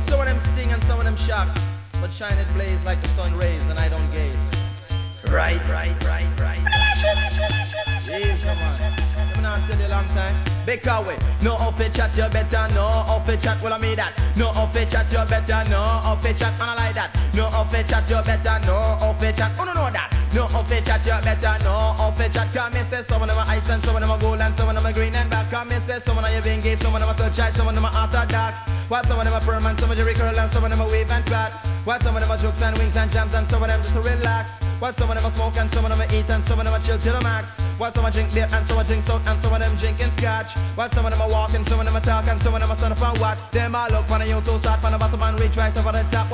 Some of them sting and some of them shock, but shine it blaze like the sun rays, and I don't gaze. Right. Yes, come on. Let me not tell you a long time. Because we no off it chat, you better no off it chat. Well, I mean that. No off it chat, you better no off it chat. And I like that. No off it chat, you better no off it chat. Oh, no, know that. No off it chat, you better no off it chat. Come me say some of them are ice and some of them are gold and some of them are green and black. Come me say some of them are Bengali, some of them are touch right, some of them are orthodox. While some of them are perm and some of them are curl and some of them are wave and flat. While some of them are jokes and wings and jams and some of them just relax. While some of them are smoke and some of them are eat and some of them are chill till the max. While some are drink beer and some are drink stout and some of them drinking scotch. While some of them are walking, some of them are talk and some of them are stand up and watch. Them all look for the YouTube start from the bottom and reach right over the top.